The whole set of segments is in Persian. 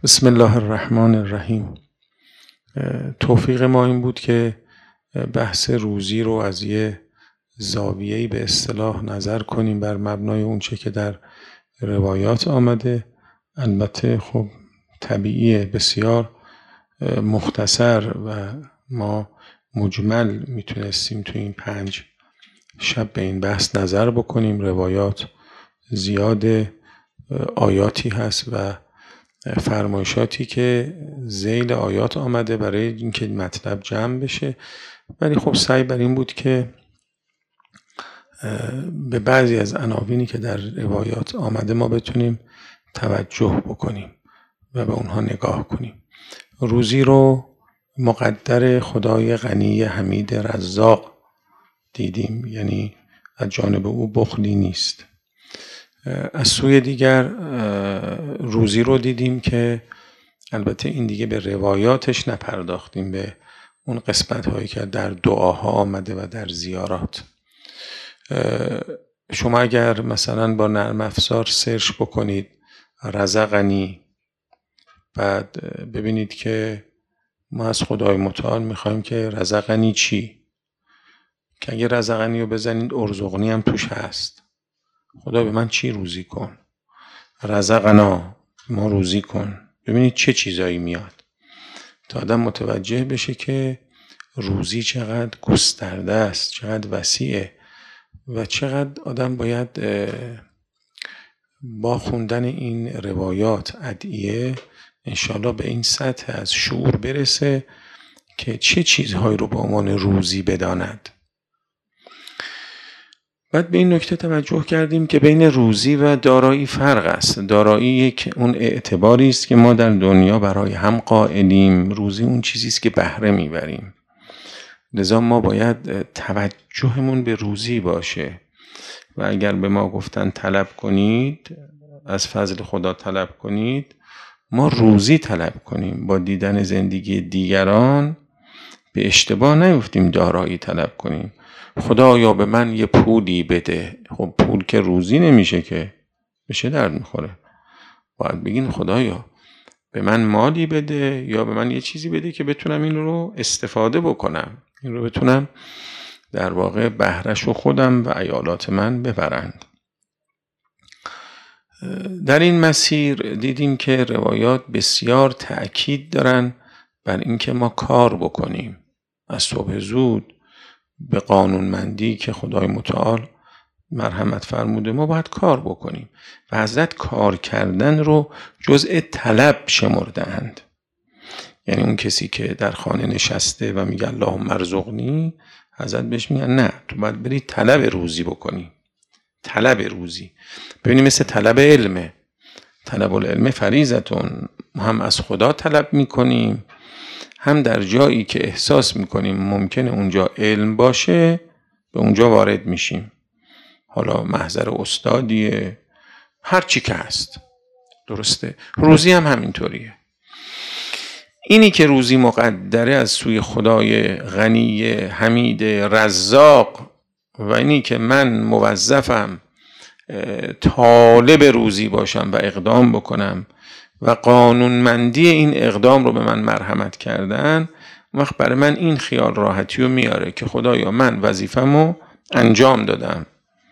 بسم الله الرحمن الرحیم. توفیق ما این بود که بحث روزی رو از یه زاویه‌ای به اصطلاح نظر کنیم بر مبنای اونچه که در روایات آمده. البته خب طبیعیه، بسیار مختصر و ما مجمل میتونستیم تو این 5 شب به این بحث نظر بکنیم. روایات زیاد، آیاتی هست و فرمایشاتی که ذیل آیات آمده برای اینکه مطلب جمع بشه، ولی خب سعی بر این بود که به بعضی از عناوینی که در روایات آمده ما بتونیم توجه بکنیم و به اونها نگاه کنیم. روزی رو مقدر خدای غنی حمید رزاق دیدیم، یعنی از جانب او بخلی نیست. از سوی دیگر روزی رو دیدیم که البته این دیگه به روایاتش نپرداختیم، به اون قسمت هایی که در دعاها آمده و در زیارات. شما اگر مثلا با نرم افزار سرچ بکنید رزقنی، بعد ببینید که ما از خدای متعال میخوایم که رزقنی چی، که اگر رزقنی رو بزنید ارزقنی هم توش هست. خدا به من چی روزی کن، رزقنا ما روزی کن. ببینید چه چیزایی میاد تا آدم متوجه بشه که روزی چقدر گسترده است، چقدر وسیعه و چقدر آدم باید با خوندن این روایات ادعیه انشالله به این سطح از شعور برسه که چه چیزهایی رو به عنوان روزی بداند. بعد به این نکته توجه کردیم که بین روزی و دارایی فرق است. دارایی یک اون اعتباری است که ما در دنیا برای هم قائلیم، روزی اون چیزی است که بهره میبریم. لذا ما باید توجهمون به روزی باشه و اگر به ما گفتن طلب کنید، از فضل خدا طلب کنید، ما روزی طلب کنیم. با دیدن زندگی دیگران به اشتباه نیفتیم دارایی طلب کنیم. خدایا به من یه پولی بده. خب پول که روزی نمیشه، که بشه درد میخوره. باید بگین خدایا به من مالی بده یا به من یه چیزی بده که بتونم این رو استفاده بکنم، این رو بتونم در واقع بهره‌ش رو خودم و عیالات من ببرند. در این مسیر دیدیم که روایات بسیار تأکید دارن بر اینکه ما کار بکنیم. از صبح زود به قانونمندی که خدای متعال مرحمت فرموده ما باید کار بکنیم و حضرت کار کردن رو جزء طلب شمردند. یعنی اون کسی که در خانه نشسته و میگه اللهم ارزقنی، حضرت بهش میگن نه، تو باید بری طلب روزی بکنی. طلب روزی ببینیم مثل طلب علمه. طلب العلم فریضتون، هم از خدا طلب میکنیم، هم در جایی که احساس میکنیم ممکنه اونجا علم باشه به اونجا وارد میشیم. حالا محضر استادیه، هر چی که هست. درسته؟ روزی هم همینطوریه. اینی که روزی مقدره از سوی خدای غنی حمید رزاق و اینی که من موظفم طالب روزی باشم و اقدام بکنم و قانونمندی این اقدام رو به من مرحمت کردن، وقت برای من این خیال راحتی رو میاره که خدایا من وظیفه‌مو انجام دادم.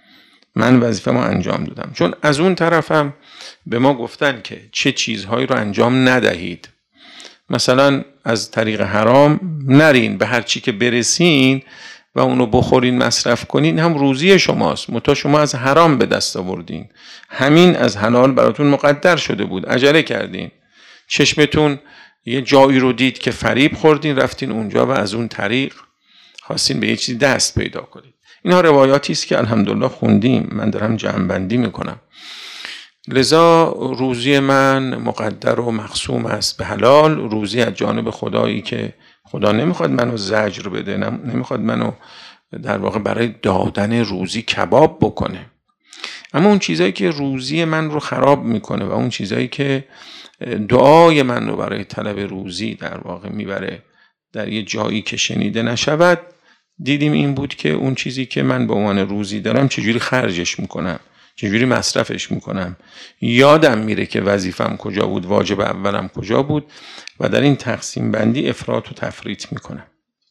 چون از اون طرفم به ما گفتن که چه چیزهایی رو انجام ندهید. مثلا از طریق حرام نرین، به هر چی که برسین و اونو بخورین مصرف کنین هم روزی شماست، متا شما از حرام به دست آوردین. همین از حلال براتون مقدر شده بود، عجله کردین. چشمتون یه جایی رو دید که فریب خوردین، رفتین اونجا و از اون طریق خواستین به یه چیزی دست پیدا کنید. اینها روایاتی است که الحمدلله خوندیم، من دارم جمع‌بندی میکنم. لذا روزی من مقدر و مقسوم است به حلال. روزی از جانب خدایی که خدا نمیخواد منو زجر بده، نمیخواد منو در واقع برای دادن روزی کباب بکنه. اما اون چیزایی که روزی من رو خراب میکنه و اون چیزایی که دعای من رو برای طلب روزی در واقع میبره در یه جایی که شنیده نشود، دیدیم این بود که اون چیزی که من به عنوان روزی دارم چجوری خرجش میکنم، چجوری مصرفش میکنم؟ یادم میره که وظیفم کجا بود، واجب اولم کجا بود و در این تقسیم بندی افراط و تفریط میکنم.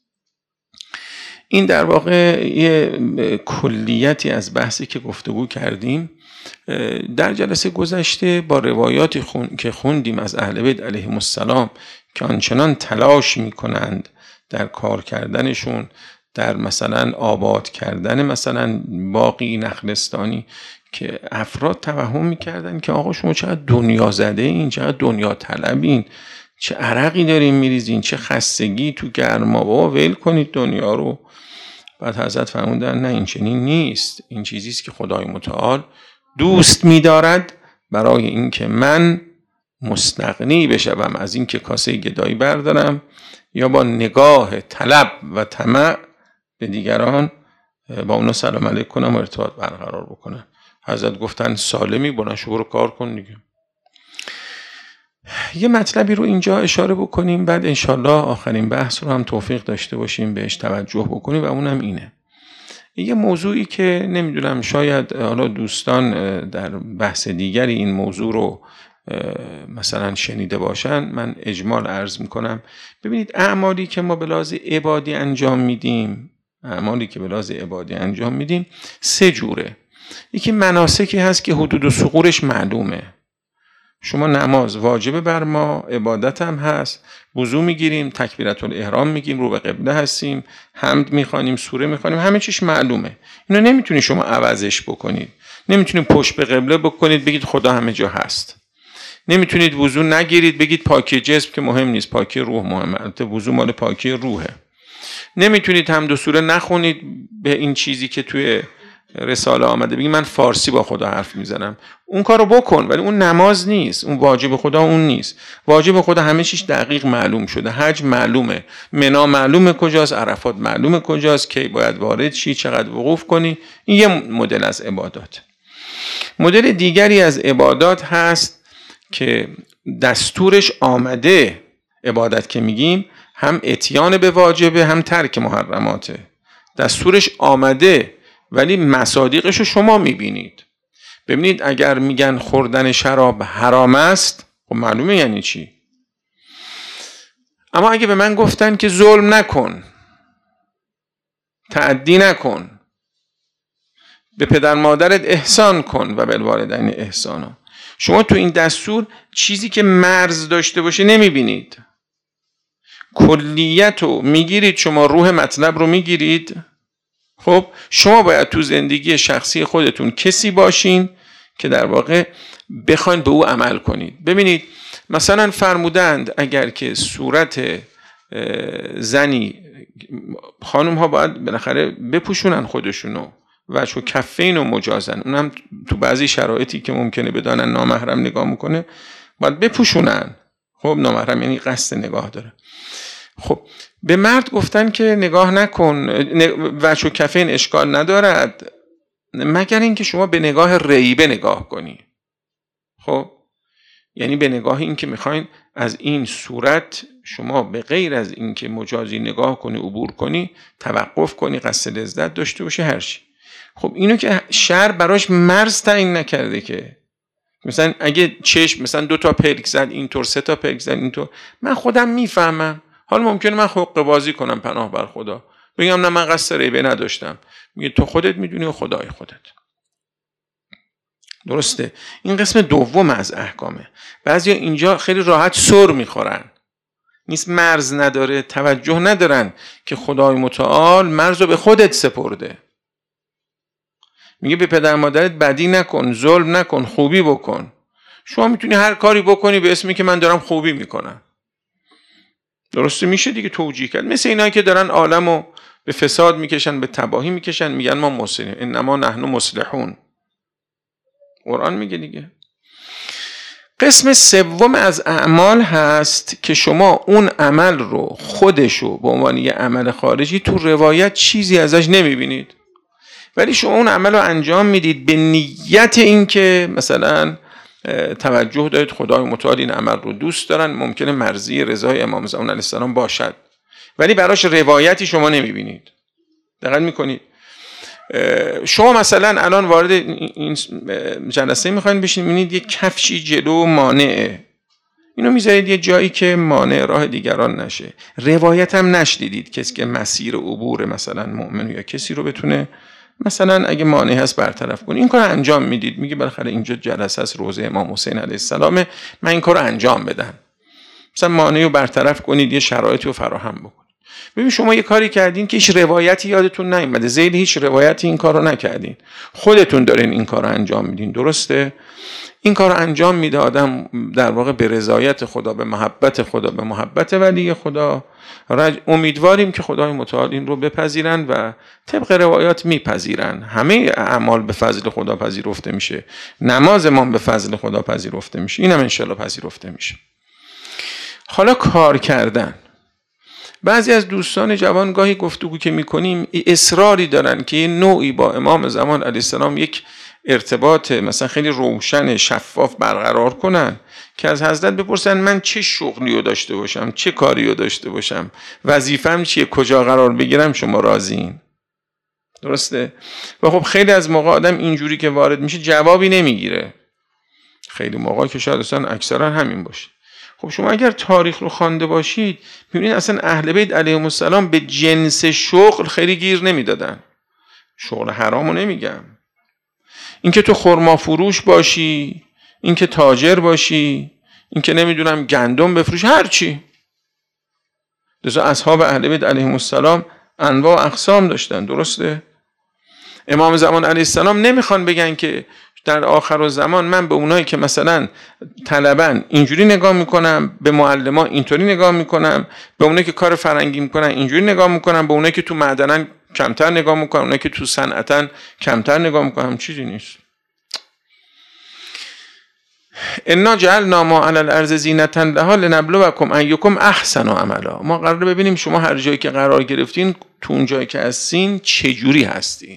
این در واقع یه کلیتی از بحثی که گفتگو کردیم. در جلسه گذشته با روایاتی که خوندیم از اهل بیت علیهم السلام که آنچنان تلاش میکنند در کار کردنشون، در مثلا آباد کردن مثلا باقی نخلستانی، که افراد توهم میکردن که آقا شما چقدر دنیا زده این، چقدر دنیا طلبین، چه عرقی دارین میریزین، چه خستگی تو گرما، بابا ول کنید دنیا رو. بعد حضرت فرمودن نه، این چنین نیست، این چیزیست که خدای متعال دوست می‌دارد برای اینکه من مستغنی بشم از اینکه کاسه گدایی بردارم یا با نگاه طلب و طمع به دیگران با اونا سلام علیک کنم و ارتباط برقرار بکنم. حضرت گفتن سالمی، بلند شو برو کار کن دیگه. یه مطلبی رو اینجا اشاره بکنیم، بعد انشالله آخرین بحث رو هم توفیق داشته باشیم بهش توجه بکنیم و اونم اینه. یه موضوعی که نمیدونم شاید حالا دوستان در بحث دیگری این موضوع رو مثلا شنیده باشن، من اجمال عرض میکنم. ببینید اعمالی که ما به لحاظ عبادی انجام میدیم سه جوره. یکی مناسکی هست که حدود و ثغورش معلومه. شما نماز واجبه بر ما، عبادت هم هست، وضو میگیریم، تکبیرت الاحرام میگیم، رو به قبله هستیم، حمد میخوانیم، سوره میخوانیم، همه چیش معلومه. اینو نمیتونی شما عوضش بکنید. نمیتونید پشت به قبله بکنید بگید خدا همه جا هست. نمیتونید وضو نگیرید بگید پاکی جسم که مهم نیست، پاکی روح مهمه. البته وضو مال پاکی روحه. نمیتونید حمد و سوره نخونید به این چیزی که توی رساله آمده بگی من فارسی با خدا حرف میزنم. اون کارو بکن، ولی اون نماز نیست، اون واجب خدا اون نیست. واجب خدا همه چیش دقیق معلوم شده. حج معلومه، منا معلومه کجاست، عرفات معلومه کجاست، کی باید وارد شی، چقدر وقوف کنی. این یه مدل از عبادات. مدل دیگری از عبادات هست که دستورش آمده. عبادت که میگیم هم اتیان به واجبه هم ترک محرماته. دستورش آمده ولی مصادیقش رو شما میبینید. ببینید اگر میگن خوردن شراب حرام است، خب معلومه یعنی چی. اما اگه به من گفتن که ظلم نکن، تعدی نکن، به پدر مادرت احسان کن و بالوالدین احسانا، شما تو این دستور چیزی که مرز داشته باشه نمیبینید. کلیت رو میگیرید، شما روح مطلب رو میگیرید. خب شما باید تو زندگی شخصی خودتون کسی باشین که در واقع بخواین به او عمل کنید. ببینید مثلا فرمودند اگر که صورت زنی، خانم ها باید بالاخره بپوشونن خودشونو و چو کفین و مجازن، اونم تو بعضی شرایطی که ممکنه بدانن نامحرم نگاه میکنه باید بپوشونن. خب نامحرم یعنی قصد نگاه داره. خب به مرد گفتن که نگاه نکن، وجه و کفین اشکال ندارد مگر اینکه شما به نگاه ریبه نگاه کنی. خب یعنی به نگاه این که میخواین از این صورت شما به غیر از این که مجازی نگاه کنی، عبور کنی، توقف کنی، قصد لذت داشته باشی، هر چی. خب اینو که شرع براش مرز تعیین نکرده که مثلا اگه چشم مثلا 2 تا پلک زد اینطور، 3 تا پلک زد اینطور، من خودم میفهمم. حالا ممکنه من حقه بازی کنم، پناه بر خدا، بگم نه من قصد ریبه نداشتم. میگه تو خودت میدونی و خدای خودت. درسته؟ این قسم دوم از احکامه. بعضیا اینجا خیلی راحت سر میخورن، نیست مرز نداره، توجه ندارن که خدای متعال مرز رو به خودت سپرده. میگه به پدر مادرت بدی نکن، ظلم نکن، خوبی بکن. شما میتونی هر کاری بکنی به اسمی که من دارم خوبی میکنم. درسته؟ میشه دیگه توجیه کرد. مثل اینایی که دارن عالمو به فساد میکشن، به تباهی میکشن، میگن ما مصلحون، انما نحن مصلحون. قرآن میگه دیگه. قسم سوم از اعمال هست که شما اون عمل رو خودشو به عنوان یه عمل خارجی تو روایت چیزی ازش نمیبینید، ولی شما اون عمل رو انجام میدید به نیت این که مثلا توجه دارید خدای متعال این عمل رو دوست دارن، ممکنه مرضی رضای امام زمان علیه السلام باشد، ولی براش روایتی شما نمیبینید. دقت میکنید؟ شما مثلا الان وارد این جلسه میخواین بشین، میبینید یه کفشی جلو مانعه، اینو میذارید یه جایی که مانع راه دیگران نشه. روایت هم نشدیدید کسی که مسیر عبور مثلا مؤمن یا کسی رو بتونه مثلا اگه مانع هست برطرف کنه. این کار انجام میدید، میگه بالاخره اینجا جلسه است روضه امام حسین علیه السلام، من این کار رو انجام بدم، مثلا مانع رو برطرف کنید، یه شرایطی رو فراهم بکنید. ببین شما یه کاری کردین که هیچ روایتی یادتون نیومده، ذیل هیچ روایتی این کار رو نکردین، خودتون دارین این کار رو انجام میدین. درسته؟ این کار رو انجام میده آدم در واقع به رضایت خدا، به محبت خدا، به محبت ولی خدا. امیدواریم که خدای متعال این رو بپذیرن و طبق روایات میپذیرن. همه اعمال به فضل خدا پذیرفته میشه، نماز ما به فضل خدا پذیرفته میشه، اینم انشالله پذیرفته میشه. حالا کار کردن. بعضی از دوستان جوان گاهی گفتگو که میکنیم اصراری دارن که یه نوعی با امام زمان علیه السلام یک ارتباط مثلا خیلی روشن شفاف برقرار کنن که از حضرت بپرسن من چه شغلی رو داشته باشم، چه کاری رو داشته باشم، وظیفم چیه، کجا قرار بگیرم، شما راضیین؟ درسته؟ و خب خیلی از موقع آدم اینجوری که وارد میشه جوابی نمیگیره، خیلی موقع که شاید اصلا اکثرا همین باشه. خب شما اگر تاریخ رو خوانده باشید میبینید اصلا اهل بیت علیهم السلام به جنس شغل خیلی گیر نمیدادن. شغل حرامو نمیگم، اینکه تو خرما فروش باشی، اینکه تاجر باشی، اینکه نمیدونم گندم بفروش، هر چی. لذا اصحاب اهل بیت علیهم السلام انواع و اقسام داشتن. درسته؟ امام زمان علیه السلام نمیخوان بگن که در آخر الزمان من به اونایی که مثلا طلبن اینجوری نگاه میکنم، به معلمان اینطوری نگاه میکنم، به اونایی که کار فرنگی میکنن اینجوری نگاه میکنم، به اونایی که تو معدنن کمتر نگاه میکنم، اونایی که تو صنعتن کمتر نگاه میکنم. چیزی نیست. انا جعلنا ما علی الارض زینة لها لنبلوکم ایکم احسن عملا. ما قراره ببینیم شما هر جایی که قرار گرفتین، تو اون جایی که هستین چجوری هستین.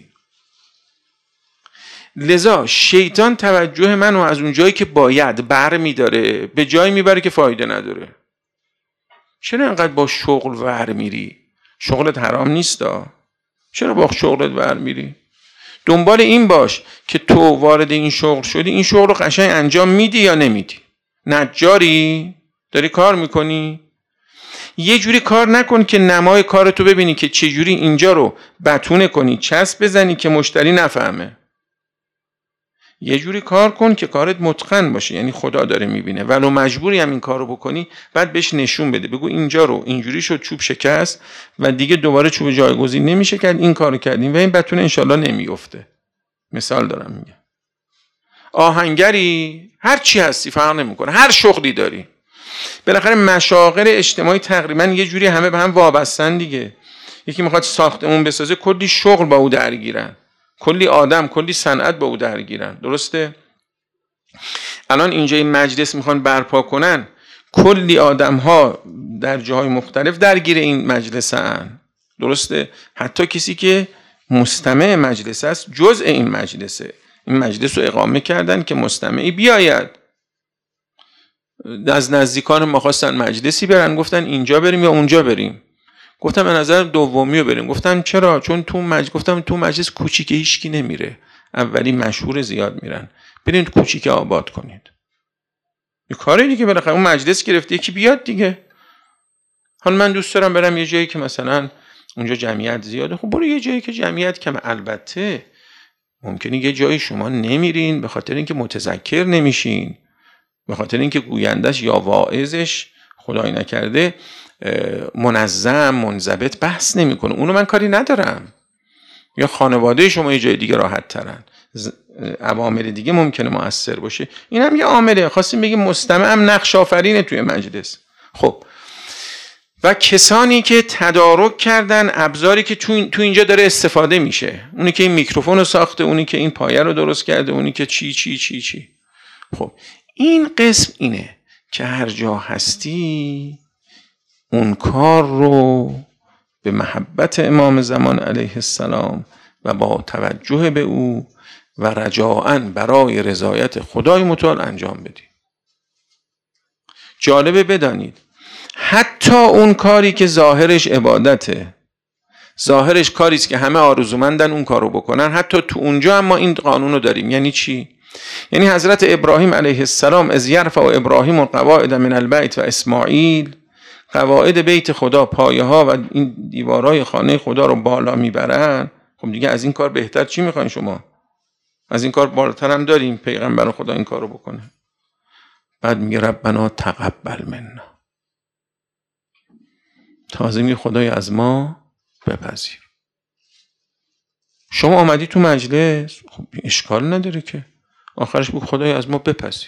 لذا شیطان توجه منو از اون جایی که باید بر میداره به جایی میبره که فایده نداره. چرا انقدر با شغل ور میری؟ شغلت حرام نیستا؟ چرا با شغلت ور میری؟ دنبال این باش که تو وارد این شغل شدی، این شغل رو قشنگ انجام میدی یا نمیدی. نجاری؟ داری کار میکنی؟ یه جوری کار نکن که نمای کارتو ببینی که چه جوری اینجا رو بتونه کنی، چسب بزنی که مشتری نفهمه. یه جوری کار کن که کارت متقن باشه، یعنی خدا داره میبینه، ولو مجبوری هم این کار رو بکنی، بعد بهش نشون بده، بگو اینجا رو اینجوری شد، چوب شکست و دیگه دوباره چوب جایگزین نمیشه کرد، این کارو کردیم و این بتونه انشالله نمیفته. مثال دارم میگم. آهنگری، هر چی هستی فرق نمیکنه، هر شغلی داری، بالاخره مشاغل اجتماعی تقریبا یه جوری همه به هم وابستن دیگه. یکی میخواد ساختمون بسازه، کلی شغل با او درگیرن، کلی آدم، کلی صنعت با او درگیرن. درسته؟ الان اینجا این مجلس میخوان برپا کنن، کلی آدم ها در جاهای مختلف درگیر این مجلسن. درسته؟ حتی کسی که مستمع مجلس است جزء این مجلسه. این مجلس رو اقامه کردن که مستمعی بیاید. از نزدیکان ما خواستن مجلسی برن، گفتن اینجا بریم یا اونجا بریم. گفتم به نظر دومی رو بریم. گفتم چرا؟ چون گفتم تو مجلس کوچیکه هیچکی نمیره، اولی مشهور زیاد میرن، برید کوچیکه آباد کنید. یه کاری دیگه، بالاخره اون مجلس گرفته یکی بیاد دیگه. حالا من دوست دارم برم یه جایی که مثلا اونجا جمعیت زیاده، خب برو یه جایی که جمعیت کمه. البته ممکنه یه جایی شما نمیرین به خاطر اینکه متذکر نمیشین، به خاطر اینکه گویندش یا واعظش خدای نکرده منظم منضبط بحث نمیکنه، اونو من کاری ندارم. یا خانواده شما یه جای دیگه راحت ترن، عوامل دیگه ممکنه مؤثر باشه. این هم یه عامله. خواستیم بگیم مستمع هم نقش آفرینه توی مجلس. خب و کسانی که تدارک کردن ابزاری که تو اینجا داره استفاده میشه، اونی که این میکروفون رو ساخته، اونی که این پایه رو درست کرده، اونی که چی. خب این قسم اینه که هر جا هستی اون کار رو به محبت امام زمان علیه السلام و با توجه به او و رجاءً برای رضایت خدای متعال انجام بدی. جالبه بدانید حتی اون کاری که ظاهرش عبادته، ظاهرش کاری است که همه آرزومندن اون کارو بکنن. حتی تو اونجا هم ما این قانون رو داریم. یعنی چی؟ یعنی حضرت ابراهیم علیه السلام از یرفع و ابراهیم القواعد من البیت و اسماعیل، قواعد بیت خدا، پایه ها و این دیوارهای خانه خدا رو بالا میبرن. خب دیگه از این کار بهتر چی میخواین شما؟ از این کار بالاتر هم داریم پیغمبر خدا این کارو بکنه. بعد میگه ربنا تقبل منا، تازه میگه خدای از ما بپذیر. شما آمدی تو مجلس، خب اشکال نداره که آخرش بگو خدای از ما بپذیر.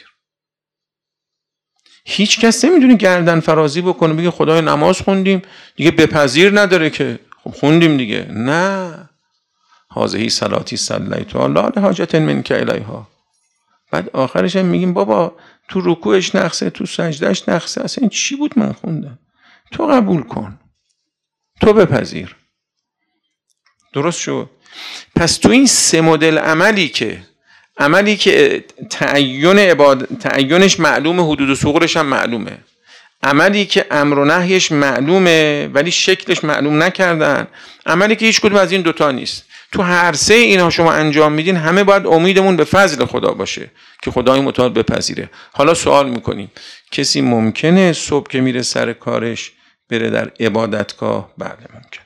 هیچ کس نمیدونه گردن فرازی بکنه بگه خدای نماز خوندیم دیگه بپذیر نداره که خب خوندیم دیگه. نه، هذه صلاتی صلیتها لا لحاجة منک الیها. بعد آخرش هم میگیم بابا تو رکوعش نقصه، تو سجدهش نقصه، اصلا این چی بود من خوندم؟ تو قبول کن، تو بپذیر. درست شد؟ پس تو این 3 مدل عملی که تعینش معلومه، حدود و ثغورش هم معلومه، عملی که امر و نهیش معلومه ولی شکلش معلوم نکردن، عملی که هیچ کدوم از این دوتا نیست. تو هر 3 اینا شما انجام میدین، همه باید امیدمون به فضل خدا باشه که خدای متعال بپذیره. حالا سوال میکنیم کسی ممکنه صبح که میره سر کارش بره در عبادتگاه؟ بله ممکنه.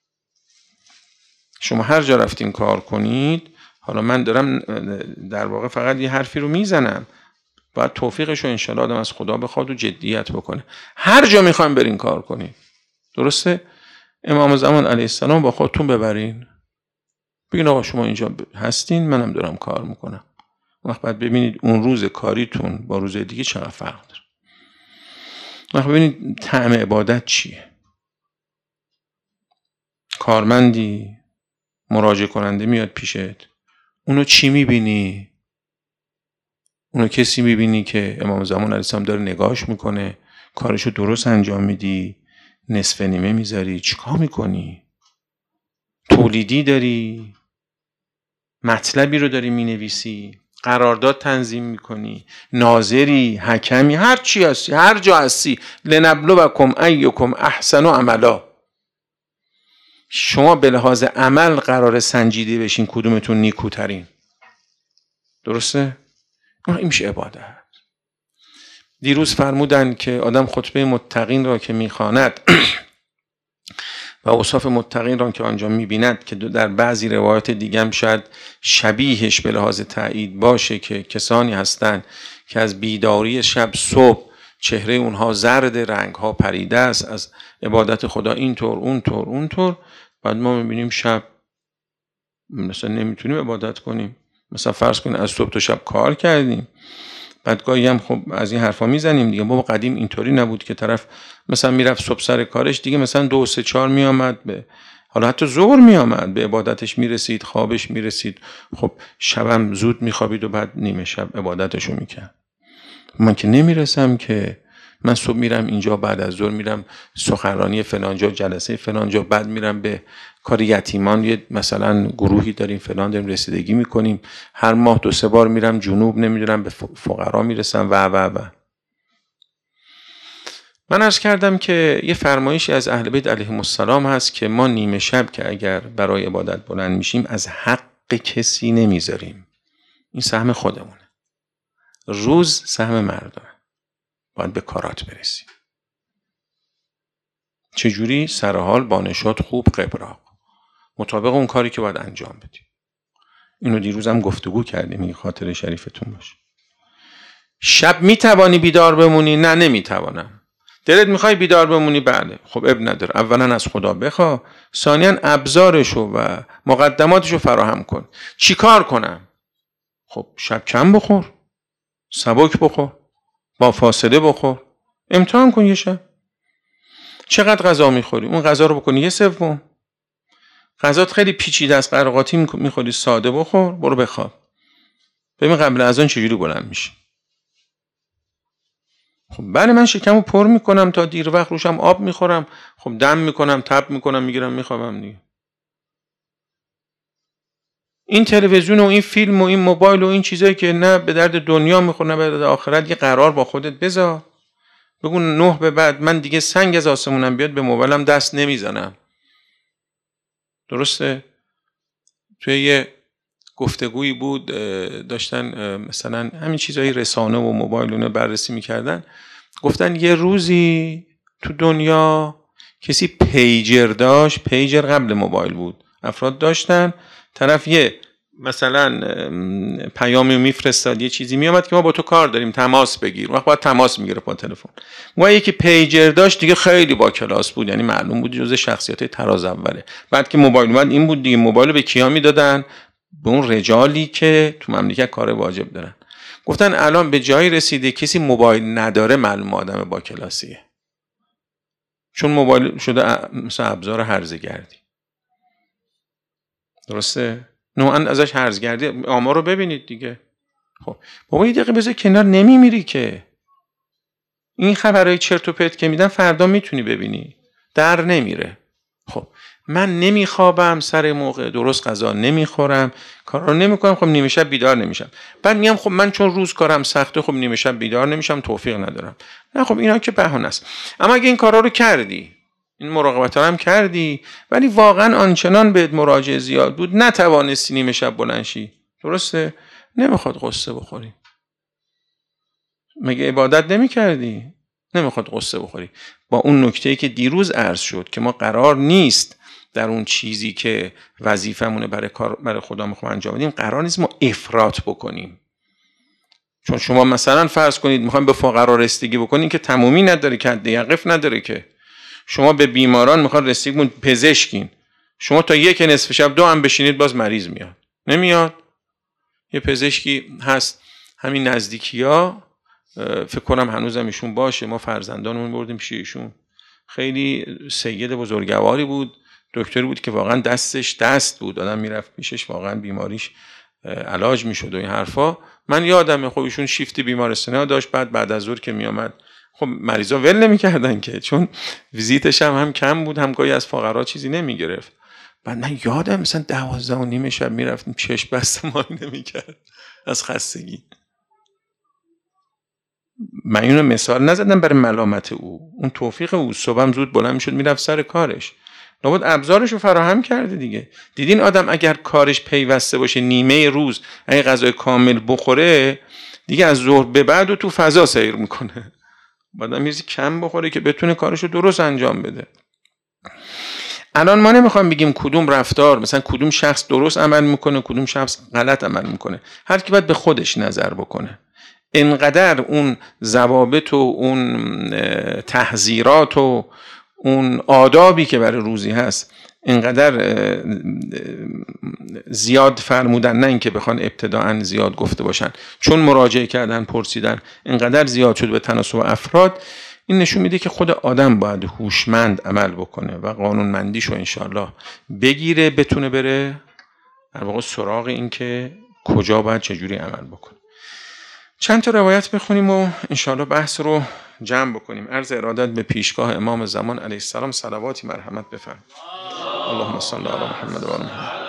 شما هر جا رفتین کار کنید. حالا من دارم در واقع فقط یه حرفی رو میزنم، باید توفیقش رو انشالله آدم از خدا بخواد و جدیت بکنه. هر جا میخوایم برین کار کنید، درسته؟ امام زمان علیه السلام با خودتون ببرین، بگین آقا شما اینجا هستین، منم دارم کار میکنم. وقت بعد ببینید اون روز کاریتون با روز دیگه چقدر فرق داره. وقت ببینید طعم عبادت چیه. کارمندی مراجعه کننده میاد پیشت، اونو چی میبینی؟ اونو کسی میبینی که امام زمان علیه السلام داره نگاهش میکنه، کارشو درست انجام میدی، نصف نیمه میذاری، چیکار میکنی؟ تولیدی داری، مطلبی رو داری مینویسی، قرارداد تنظیم میکنی، ناظری، حکمی، هر چی هستی، هر جا هستی. لنبلوکم ایکم احسن عملا. شما به لحاظ عمل قرار سنجیده بشین کدومتون نیکوترین. درسته؟ این میشه عبادت. دیروز فرمودن که آدم خطبه متقین را که میخواند و اوصاف متقین را که آنجا میبیند که در بعضی روایات دیگه هم شاید شبیهش به لحاظ تایید باشه که کسانی هستند که از بیداری شب صبح چهره اونها زرد، رنگ ها پریده است از عبادت خدا، اینطور اونطور. بعد ما میبینیم شب مثلا نمیتونیم عبادت کنیم. مثلا فرض کنیم از صبح تا شب کار کردیم، بعد گاهی هم خب از این حرفا میزنیم دیگه. بابا قدیم اینطوری نبود که طرف مثلا میرفت صبح سر کارش دیگه مثلا 2 3 4 میامد، به حالا حتی ظهر میامد، به عبادتش میرسید، خوابش میرسید. خب شبم زود میخوابید و بعد نیمه شب عبادتشو میکرد. من که نمیرسم که من صبح میرم اینجا، بعد از ظهر میرم سخنرانی فلان جا، جلسه فلان جا، بعد میرم به کار یتیمان، یه مثلا گروهی داریم فلان داریم رسیدگی میکنیم، هر ماه 2 3 بار میرم جنوب، نمیدونم به فقرا میرسم و من عرض کردم که یه فرمایشی از اهل بیت علیهم السلام هست که ما نیمه شب که اگر برای عبادت بلند میشیم از حق کسی نمیذاریم. این سهم خودمونه. روز سهم مردمه. باید به کارات برسیم. چجوری؟ سرحال، با نشاط، خوب، قبراق، مطابق اون کاری که باید انجام بدیم. اینو دیروز هم گفتگو کردیم، این خاطر شریفتون باشه. شب میتوانی بیدار بمونی؟ نه نمیتوانم. دلت میخوای بیدار بمونی؟ بله. خب اب نداره. اولا از خدا بخوا، ثانیا ابزارشو و مقدماتشو فراهم کن. چی کار کنم؟ خب شب کم بخور، سبک بخور، با فاصله بخور، امتحان کن یه شب. چقدر غذا میخوری؟ اون غذا رو بکنی 1/3. غذات خیلی پیچیده است، قرقاتی میخوری، ساده بخور، برو بخواب. ببین قبل از آن چجوری بلند میشی. خب بله من شکمو پر میکنم تا دیر وقت، روشم آب میخورم، خب دم میکنم، تب میکنم، میگیرم میخوابم دیگه. این تلویزیون و این فیلم و این موبایل و این چیزایی که نه به درد دنیا میخوره نه به درد آخرت، یه قرار با خودت بذار. بگو 9 به بعد من دیگه سنگ از آسمونم بیاد به موبایلم دست نمیزنم. درسته؟ توی یه گفتگویی بود داشتن مثلا همین چیزهای رسانه و موبایل اونو بررسی میکردن، گفتن یه روزی تو دنیا کسی پیجر داشت. پیجر قبل موبایل بود، افراد داشتن، طرف یه مثلا پیامی میفرستاد، یه چیزی میامد که ما با تو کار داریم تماس بگیر، وقت باید تماس میگیره با تلفن. ما یکی پیجر داشت دیگه خیلی با کلاس بود، یعنی معلوم بود جزء شخصیت طراز اوله. بعد که موبایل اومد این بود دیگه، موبایل به کیا میدادن؟ به اون رجالی که تو مملکت کار واجب دارن. گفتن الان به جایی رسیده کسی موبایل نداره معلوم آدم با کلاسیه، چون موبایل شده مثلا ابزار هرزگردی. درسته؟ نوعا ازش هرزگردی. آمار رو ببینید دیگه. خب بابا یه دقیقه بذار کنار، نمیمیری که. این خبرهای چرت و پرت که میدن فردا میتونی ببینی، در نمیره. خب من نمیخوابم سر موقع، درست غذا نمیخورم، کارا رو نمیکنم، خب نیمه شب بیدار نمیشم. بعد میام خب من چون روز کارم سخته خب نیمه شب بیدار نمیشم، توفیق ندارم. نه خب اینا که بهانه است. اما اگه این کارا رو کردی، این مراقبت هم کردی، ولی واقعا آنچنان بهت مراجعه زیاد بود نتوانستی نیمه شب بلند شی، درسته؟ نمیخواد قصه بخوری. مگه عبادت نمی‌کردی؟ نمیخواد قصه بخوری. با اون نکته‌ای که دیروز عرض شد که ما قرار نیست در اون چیزی که وظیفمونه برای خدا میخوام انجام بدیم، قرار نیست ما افراط بکنیم. چون شما مثلا فرض کنید میخوایم به فقرا رسیدگی بکنین که تمومی نداره، که حد یقف نداره، که شما به بیماران میخواد رسیدگی کنید، پزشکین، شما تا 1 نصف شب 2 هم بشینید باز مریض میاد. نمیاد. یه پزشکی هست همین نزدیکی‌ها، فکر کنم هنوزم ایشون باشه، ما فرزندانمون بردیم پیش ایشون، خیلی سید بزرگواری بود، دکتری بود که واقعا دستش دست بود، آدم میرفت پیشش واقعا بیماریش علاج میشد و این حرفا. من یادمه خب ایشون شیفت بیمارستانی داشت، بعد از ظهر که میامد خب مریضا ول نمیکردن که، چون ویزیتش هم کم بود، هم گاهی از فقرا چیزی نمیگرفت. بعد من یادم مثلا 12:30 شب میرفتیم، چشم بسته ما نمیکرد از خستگی. من اینو مثال نزدم برای ملامت او، اون توفیق او، صبحم زود بلند میشد میرفت سر کارش، لابد ابزارشو فراهم کرده دیگه. دیدین آدم اگر کارش پیوسته باشه نیمه روز اگه غذای کامل بخوره دیگه از ظهر به بعد و تو فضا سیر میکنه، بعدم میزی کم بخوره که بتونه کارشو درست انجام بده. الان ما نمیخوام بگیم کدوم رفتار مثلا کدوم شخص درست عمل میکنه کدوم شخص غلط عمل میکنه، هر کی باید به خودش نظر بکنه. انقدر اون ضوابط و اون تحذیرات و اون آدابی که برای روزی هست انقدر زیاد فرمودن، نه اینکه بخوان ابتداعا زیاد گفته باشن، چون مراجعه کردن پرسیدن انقدر زیاد شد به تناسب افراد. این نشون میده که خود آدم باید هوشمند عمل بکنه و قانونمندیشو انشالله بگیره، بتونه بره در واقع سراغ این که کجا باید چجوری عمل بکنه. چند تا روایت بخونیم و انشاءالله بحث رو جمع بکنیم. عرض ارادت به پیشگاه امام زمان علیه السلام، صلواتی مرحمت بفرمایید. اللهم صل علی محمد و آل محمد.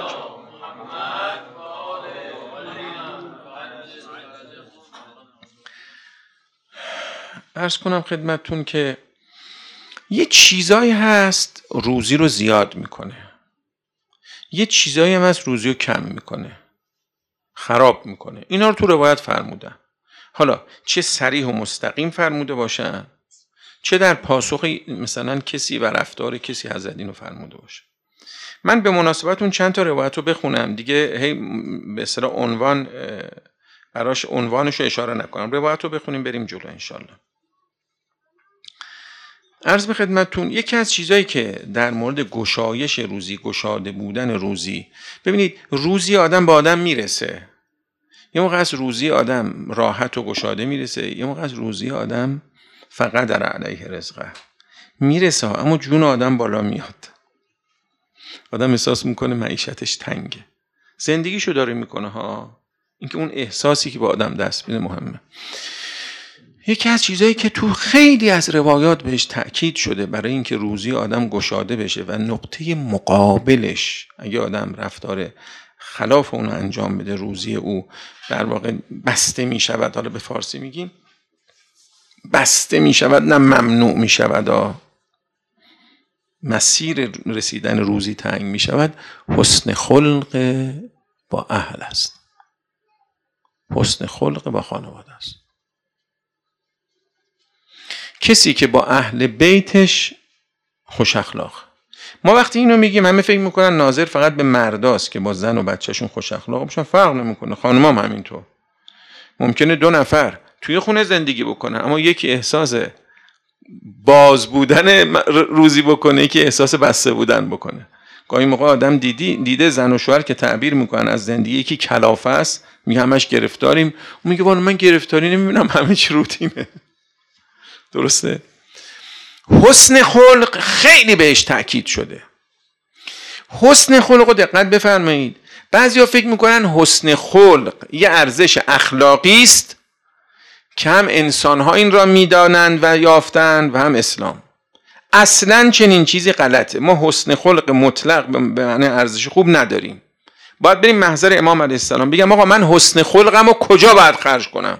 عرض کنم خدمتتون که یه چیزایی هست روزی رو زیاد میکنه، یه چیزایی هم هست روزی رو کم میکنه، خراب میکنه. اینا رو تو روایت فرمودن. حالا چه صریح و مستقیم فرموده باشن، چه در پاسخ مثلا کسی و رفتار کسی حضرت اینو فرموده باشه. من به مناسبت اون چند تا روایت رو بخونم دیگه، هی به اصطلاح عنوان براش عنوانش رو اشاره نکنم، روایت رو بخونیم بریم جلو انشالله. عرض به خدمتتون یکی از چیزایی که در مورد گشایش روزی، گشاده بودن روزی، ببینید روزی آدم به آدم میرسه، یه موقع از روزی آدم راحت و گشاده میرسه، یه موقع از روزی آدم فقط در علیه رزقه میرسه، اما جون آدم بالا میاد، آدم احساس میکنه معیشتش تنگه، زندگیشو داره میکنه ها. اینکه اون احساسی که با آدم دست میده مهمه. یکی از چیزایی که تو خیلی از روایات بهش تأکید شده برای اینکه روزی آدم گشاده بشه و نقطه مقابلش اگه آدم رفتار خلاف اون انجام بده روزی او در واقع بسته می شود. حالا به فارسی میگیم بسته می شود، نه ممنوع می شود. مسیر رسیدن روزی تنگ می شود، حسن خلق با اهل است، حسن خلق با خانواده است. کسی که با اهل بیتش خوش اخلاق. ما وقتی اینو میگیم همه فکر میکنن ناظر فقط به مرداست که با زن و بچهشون خوش اخلاق باشن. فرق نمیکنه، خانمام همینطور. ممکنه 2 نفر توی خونه زندگی بکنن اما یکی احساس باز بودن روزی بکنه، یکی احساس بسته بودن بکنه. گاهی موقع آدم دیده زن و شوهر که تعبیر میکنن از زندگی، یکی کلافه است میگه همش گرفتاریم، اون میگه والا من گرفتاری نمیبینم، همه چی روتینه. درسته؟ حسن خلق خیلی بهش تأکید شده. حسن خلق رو دقت بفرمایید. بعضیا فکر میکنن حسن خلق یه ارزش اخلاقی است که هم انسان‌ها این را میدانند و یافتند و هم اسلام. اصلاً چنین چیزی غلطه. ما حسن خلق مطلق به معنی ارزش خوب نداریم. باید بریم محضر امام علیه السلام بگم آقا من حسن خلقم رو کجا باید خرج کنم؟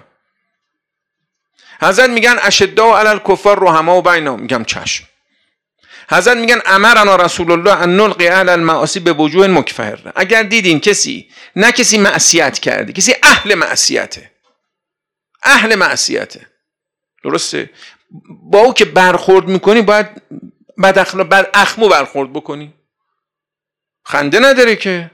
حضرت میگن اشداء علی الکفار رحماء بینهم، میگم چشم. حضرت میگن امرنا رسول الله ان نلقی علی المعاصی به وجوه مکفهره. اگر دیدین کسی معصیت کرده، کسی اهل معصیته، درسته، با او که برخورد میکنی باید بد اخمو برخورد بکنی. خنده نداره که،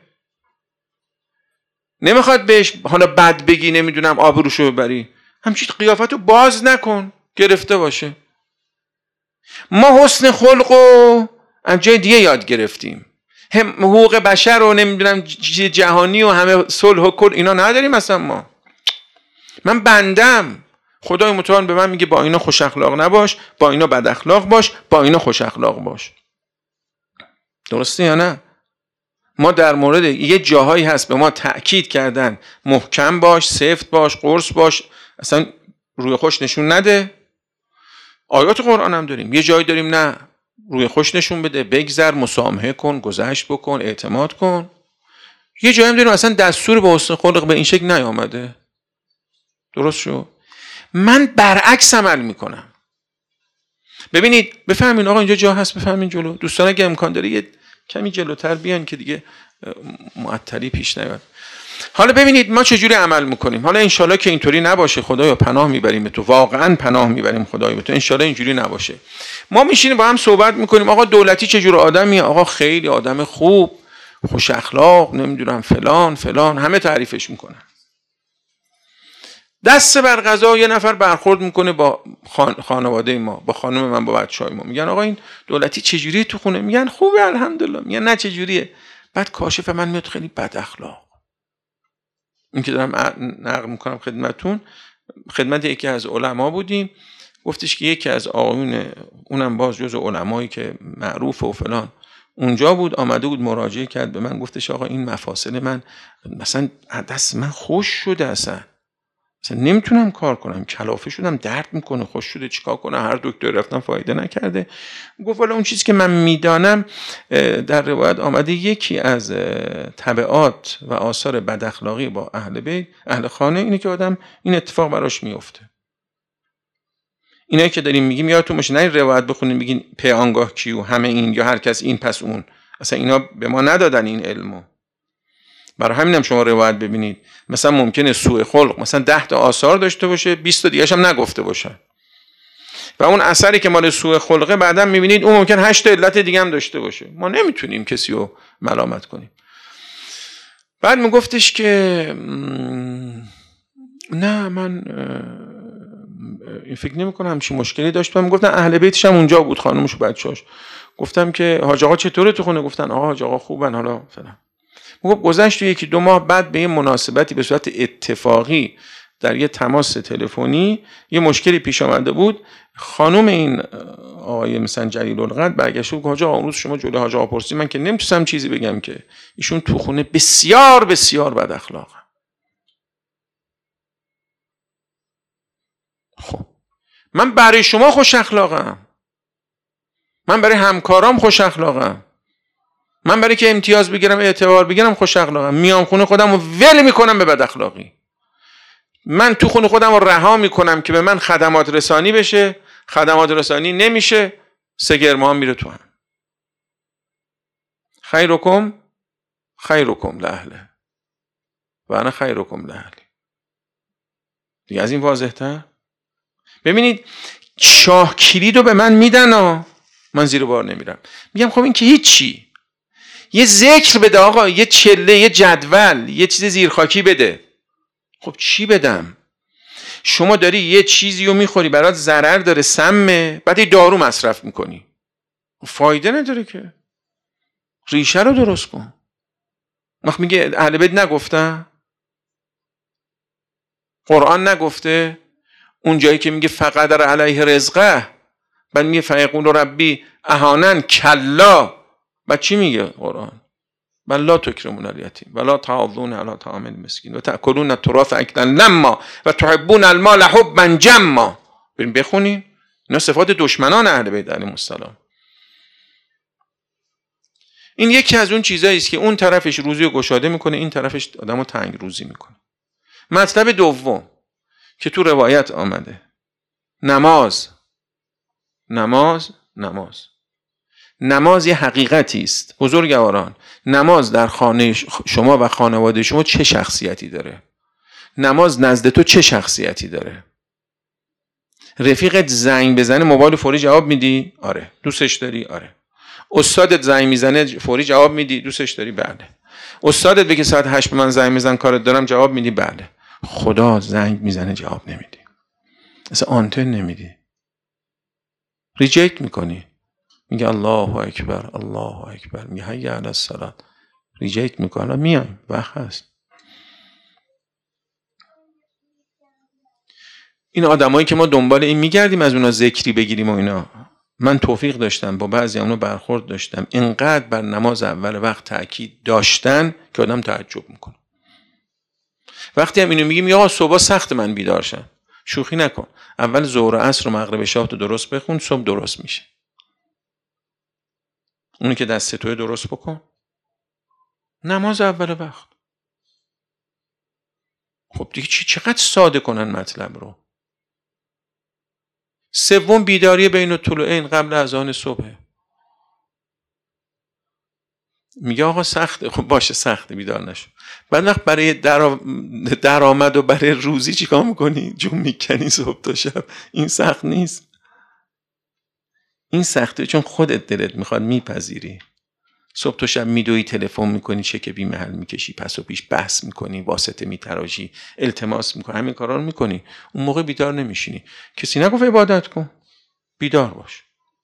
نمیخواد بهش حالا بد بگی، نمیدونم آبروشو ببری، همچین قیافتو باز نکن گرفته باشه. ما حسن خلقو از جای دیگه یاد گرفتیم. هم حقوق بشر و نمیدونم جهانی و همه صلح و کل اینا نداریم اصلا. من بندم، خدای متعال به من میگه با اینا خوش اخلاق نباش، با اینا بد اخلاق باش، با اینا خوش اخلاق باش. درسته یا نه؟ ما در مورد یه جاهایی هست به ما تأکید کردن محکم باش، سفت باش، قرص باش، اصلا روی خوش نشون نده. آیات قرآن هم داریم، یه جایی داریم نه روی خوش نشون بده، بگذر، مسامحه کن، گذشت بکن، اعتماد کن. یه جایی هم داریم اصلا دستور به حسن خلق به این شکل نیامده. درست شو؟ من برعکس عمل میکنم. ببینید بفهمین آقا اینجا جا هست، بفهمین جلو. دوستان اگه امکان داره یه کمی جلوتر بیان که دیگه معطلی پیش نیاد. حالا ببینید ما چجوری عمل میکنیم. حالا انشالله که اینطوری نباشه، خدایا پناه میبریم به تو، واقعا پناه میبریم خدایا به تو، انشالله اینجوری نباشه. ما میشینیم با هم صحبت میکنیم آقا دولتی چجور آدمیه، آقا خیلی آدم خوب، خوش اخلاق، نمیدونم فلان، همه تعریفش میکنن. دست بر قضا یه نفر برخورد میکنه با خانواده ما، با خانم من، با بچهای ما، میگن آقا این دولتی چجوریه تو خونه؟ میگن خوبه الحمدلله. میگن نه چجوریه؟ بعد کاشف من میاد خیلی بد اخلاق. این که دارم نقل میکنم خدمتون، خدمت یکی از علما بودیم، گفتش که یکی از آقایون، اونم باز جزو علمایی که معروف و فلان اونجا بود، آمده بود مراجعه کرد به من، گفتش آقا این مفاصل من مثلا دست من خوش شده، اصلا نمیتونم کار کنم، کلافه شدم، درد میکنه، خوش شده، چیکار کنم؟ هر دکتر رفتم فایده نکرده. گفت والا اون چیزی که من میدانم در روایت آمده یکی از تبعات و آثار بد اخلاقی با اهل بیت، اهل خانه، اینه که آدم این اتفاق براش میفته. اینایی که داریم میگیم یادتون باشه، نه این روایت بخونیم بگین په آنگاه کیو، همه این یا هر کس این پس اون، اصلا اینا به ما ندادن این علمو. برای همینم شما روایت ببینید مثلا ممکنه سوء خلق مثلا 10 تا آثار داشته باشه، 20 تا دیگه‌اش هم نگفته باشه، و اون اثری که مال سوء خلقه بعدا میبینید اون ممکن 8 تا علت دیگه هم داشته باشه. ما نمیتونیم کسی رو ملامت کنیم. بعد میگفتش که نه من این فکر نمی‌کنم همچین مشکلی داشتم. میگفتن اهل بیتش هم اونجا بود، خانومش و بچه‌اش. گفتم که حاج آقا چطوره تو خونه؟ گفتن آقا حاج آقا خوبن، حالا فلان. میگفت گذشت 1-2 ماه بعد به یه مناسبتی به صورت اتفاقی در یه تماس تلفنی یه مشکلی پیش آمده بود. خانم این آقای مثلا جلیل القدر برگشت و گفت حاج آقا اون روز شما جلوی حاج آقا پرسید، من که نمیتونم چیزی بگم که ایشون تو خونه بسیار بسیار بد اخلاقه. خب من برای شما خوش اخلاقم، من برای همکارام خوش اخلاقم، من برای که امتیاز بگیرم، اعتبار بگیرم خوش اخلاقم. میام خونه خودم رو ول میکنم به بد اخلاقی. من تو خونه خودم رو رها میکنم که به من خدمات رسانی بشه، خدمات رسانی نمیشه، 3 گرمه میره تو هم. خیرکم خیرکم لأهله و انا خیرکم لأهلی. دیگه از این واضح تر؟ ببینید شاه کلید رو به من میدن من زیر بار نمیرم. میگم خب این که هیچی، یه ذکر بده آقا، یه چله، یه جدول، یه چیز زیرخاکی بده. خب چی بدم؟ شما داری یه چیزی رو میخوری برات ضرر داره، سمه، بعد یه دارو مصرف میکنی، فایده نداره که. ریشه رو درست کن. وقت میگه اهل بیت نگفتن؟ قرآن نگفته؟ اون جایی که میگه فقدر علیه رزقه، بعد میگه فیقول ربی اهانن کلا، بعد چی میگه قرآن؟ بل لا تکرمون الیتیم ولا تعضون علی طعام المسکین و تأکلون التراث اکلا لما و تحبون المال حبا جما. بریم بخونین. اینا صفات دشمنان اهل بیت علیهم السلام. این یکی از اون چیزایی است که اون طرفش روزی رو گشاده میکنه، این طرفش آدمو تنگ روزی میکنه. مطلب دوم که تو روایت آمده، نماز یه حقیقتی است بزرگواران. نماز در خانه شما و خانواده شما چه شخصیتی داره؟ نماز نزد تو چه شخصیتی داره؟ رفیقت زنگ بزنه موبایل فوری جواب میدی؟ آره. دوستش داری؟ آره. استادت زنگ میزنه فوری جواب میدی؟ دوستش داری؟ بله. استادت بگه ساعت 8 به من زنگ میزن کارت دارم جواب میدی؟ بله. خدا زنگ میزنه جواب نمیدی، اصلا آنتن نمیدی، ریجکت میکنی، میگه الله اکبر الله اکبر، میگه حی علی الصلاه، ریجکت میکنه. میایم وقت هست. این آدمایی که ما دنبال این میگردیم از اونا ذکری بگیریم و اینا، من توفیق داشتم با بعضی اونا برخورد داشتم، اینقدر بر نماز اول وقت تاکید داشتن که آدم تعجب میکنه. وقتی هم اینو میگیم یا صبح سخت من بیدار شم، شوخی نکن، اول ظهر و عصر و مغرب شاه تو درست بخون، صبح درست میشه. اونی که دست توی درست بکن، نماز اول وقت. خب دیگه چقدر ساده کنن مطلب رو. سوم بیداری بین الطلوعین قبل اذان صبح. میگه آقا سخته، خب باشه سخته، بیدار نشو. بعد وقت برای درآمد و برای روزی چیکار میکنی؟ جون میکنی صبح تا شب. این سخت نیست. این سخته چون خودت دلت میخواد، میپذیری. صبح تا شب میدوی، تلفن میکنی، چک بی محل میکشی، پس و پیش بحث میکنی، واسطه میتراشی، التماس میکنی، همین کارا رو میکنی. اون موقع بیدار نمیشینی. کسی نگفت عبادت کن. بیدار باش.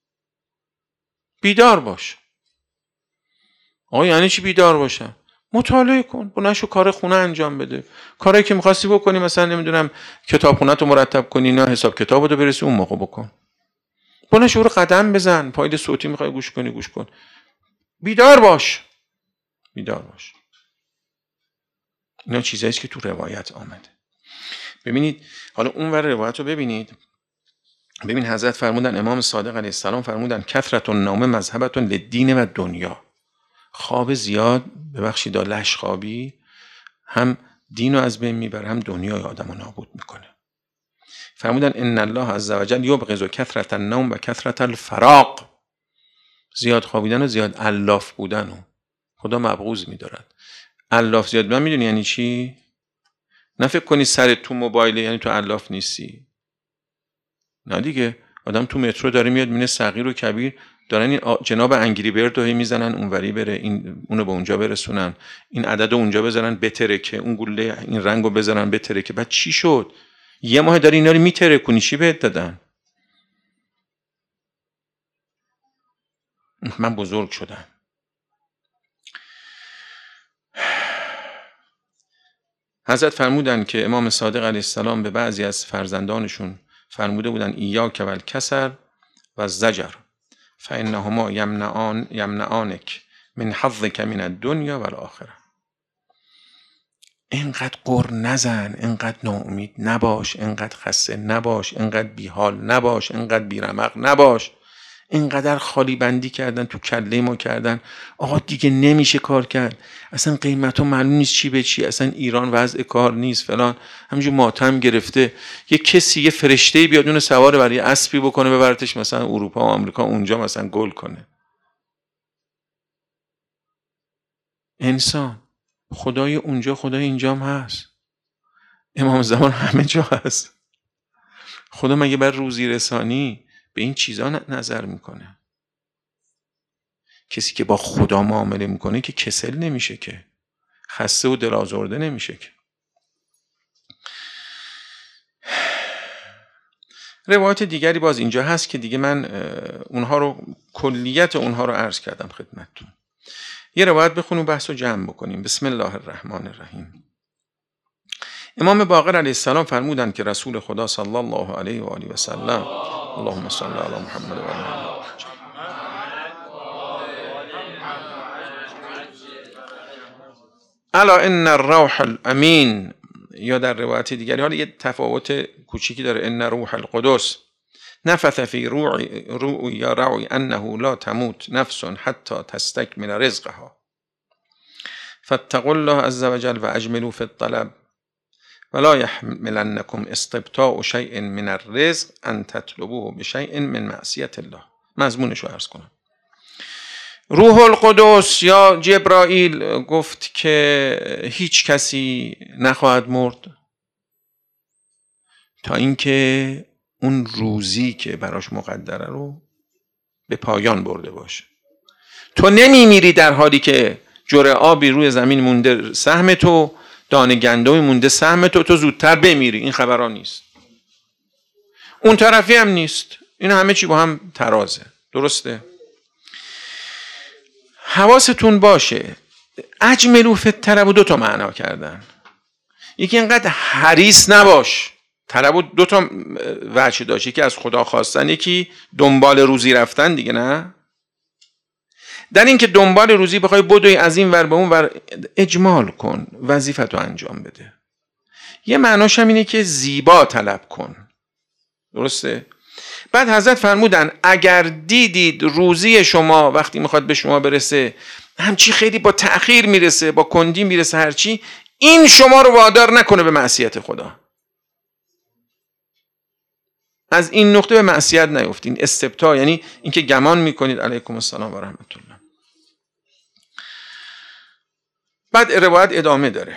بیدار باش. آقا یعنی چی بیدار باشم؟ مطالعه کن، بلند کار خونه انجام بده. کاری که می‌خواستی بکنی، مثلا نمیدونم کتابخونه‌ت رو مرتب کنی، نه حساب کتابو رو برسی اون موقع بکن. بلند شو، رو قدم بزن، فایل صوتی می‌خوای گوش کنی گوش کن. بیدار باش. بیدار باش. اینا چیزایی است که تو روایت آمده. ببینید حالا اونور روایت رو ببینید. ببین حضرت فرمودن، امام صادق علیه السلام فرمودن کثرت النوم مذهبة للدین و دنیا. خواب زیاد، ببخشید لش خوابی، هم دین رو از بین میبره، هم دنیای آدم رو نابود میکنه. فرمودن ان الله عز وجل یبغض کثرت النوم و کثرت الفراغ. زیاد خوابیدن و زیاد الاف بودن رو خدا مبغوض میدارد. الاف زیاد بودن میدونی یعنی چی؟ نه فکر کنی سرت تو موبایل یعنی تو الاف نیستی. نه دیگه، آدم تو مترو داره میاد، میبینه صغیر و کبیر دارن این جناب انگری برد رو میزنن اونوری بره، این اونو به اونجا برسونن، این عدد رو اونجا بذارن بترکه، اون گله این رنگو بذارن بترکه. بعد چی شد؟ یه ماه داری اینا رو میترکونی، چی بهت دادن؟ من بزرگ شدم. حضرت فرمودن که امام صادق علیه السلام به بعضی از فرزندانشون فرموده بودن ایاک و الکسل و الزجر فانهما یمنعانک من حظک من الدنیا و الاخره. اینقدر قر نزن، اینقدر ناامید نباش، اینقدر خسته نباش، اینقدر بیحال نباش، اینقدر بیرمق نباش. اینقدر خالی بندی کردن تو کله ما کردن، آقا دیگه نمیشه کار کرد، اصلا قیمت ها معلوم نیست چی به چی، اصلا ایران وضع کار نیست فلان، همینجور ماتم گرفته. یه کسی یه فرشته بیاد اون سوار برای اسبی بکنه ببرتش مثلا اروپا و آمریکا، اونجا مثلا گل کنه. انسان. خدای اونجا، خدای اینجام هست. امام زمان همه جا هست. خدا مگه بر روزی رسانی به این چیزا نظر میکنه؟ کسی که با خدا معامله میکنه که کسل نمیشه، که خسته و دل آزرده نمیشه. که روایت دیگری باز اینجا هست که دیگه من اونها رو، کلیت اونها رو عرض کردم خدمتتون. یه روایت بخونیم بحث رو جمع بکنیم. بسم الله الرحمن الرحیم. امام باقر علیه السلام فرمودند که رسول خدا صلی الله علیه و آله و سلم، اللهم صل علی محمد و آل محمد، الا ان الروح الامین، یا در روایت دیگری، حالا یه تفاوت کوچیکی داره، ان روح القدس نفث فی روعی یا روعی انه لا تموت نفس حتی تستکمل رزقها فاتقوا الله عز وجل و اجملوا فی الطلب ولا يحملنكم استبطاء شيء من الرزق ان تطلبوه بشيء من معصیة الله. مضمونش رو عرض کنم. روح القدس یا جبرائیل گفت که هیچ کسی نخواهد مرد تا اینکه اون روزی که براش مقدره رو به پایان برده باشه. تو نمیمیری در حالی که جرعه آبی روی زمین مونده سهم تو، دانه گندمی مونده سهم تو زودتر بمیری. این خبرها نیست. اون طرفی هم نیست. این همه چی با هم ترازه. درسته؟ حواستون باشه. اجملوا فی الطلب 2 تا معنا کردن. یکی اینقدر حریص نباش. طلب 2 تا وجه داشت. یکی از خدا خواستن، یکی دنبال روزی رفتن دیگه. نه در این که دنبال روزی بخوای بدوی از این ور به اون ور، اجمال کن، وظیفتو انجام بده. یه معناش هم اینه که زیبا طلب کن. درسته؟ بعد حضرت فرمودن اگر دیدید روزی شما وقتی میخواد به شما برسه همچی خیلی با تأخیر میرسه، با کندی میرسه، هرچی، این شما رو وادار نکنه به معصیت خدا. از این نقطه به معصیت نیفتین. استبطاء یعنی اینکه گمان میکنید. علیکم السلام و رحمت الله. بعد روایت ادامه داره.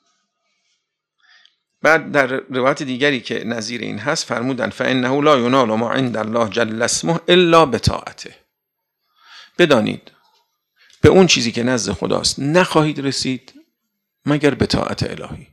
بعد در روایت دیگری که نظیر این هست فرمودن فانه لا ینال ما عند الله جل اسمه الا بطاعته. بدانید به اون چیزی که نزد خداست نخواهید رسید مگر به طاعت الهی.